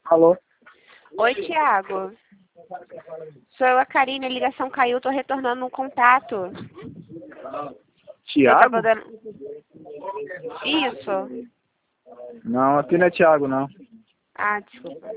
Alô? Oi, Thiago. Sou eu, a Karine, a ligação caiu, tô retornando um contato. Eu Thiago? tava dando... Isso. Não, aqui não é Thiago, não. Ah, desculpa.